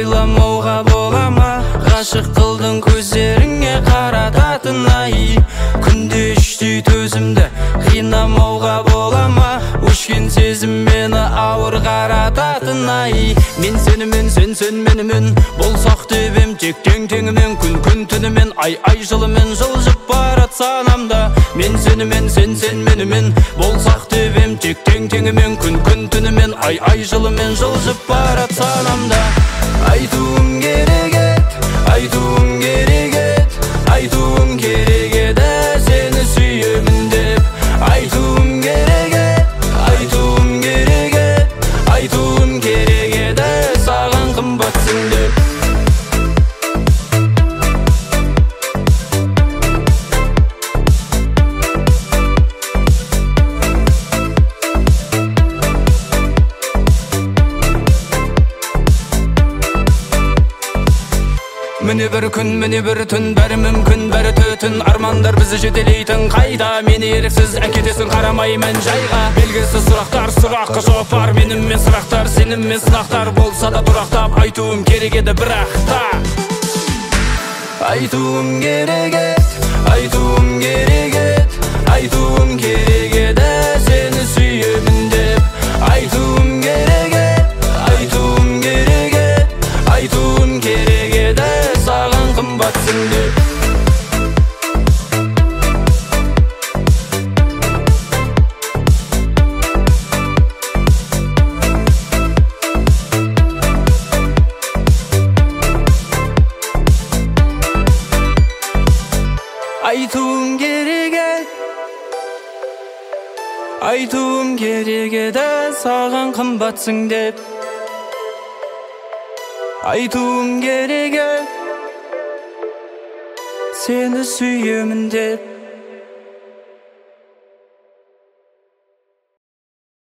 ойламауға бола ма? Ғашық қылдың көздеріңе қарататын ай, күнде іштей төзімді қинамауға бола ма? Өшкен сезім мені ауыр қарататын ай, мен сенімен, сен менімен болсақ деп ем, тек тең-теңімен, күн түнімен, ай жылымен жылжып барат санамда. Мен сенімен, сен менімен болсақ деп ем, тек тең-теңімен, күн түнімен, ай жылымен жылжып барат санамда. Айтуым керек ет, айтуым керек ет, айтуым керек еді сені сүйемін деп. Айтуым керек ет, айтуым керек ет, айтуым керек еді саған қымбатсың деп. Міне бір күн, міне бір түн, бәрі мүмкін, бәрі түтін. Армандар бізді жетелейтін қайда? Мені еріксіз әкетесің, қарамаймын жайға. Белгісіз сұрақтар, сұраққа жауап бар. Менімен сұрақтар, сеніммен сынақтар болса да тұрақтап. Айтуым керек еді бірақ та. Айтуым керек ет, айтуым керек ет, айтуым керек еді сені сүйемін деп. Айтуым керек ет, айтуым керек ет, айтуым керек еді саған қымбатсың деп. Айтуым керек еді, айтуым керек еді саған қымбатсың деп. Айтуым керек еді сені сүйемін деп.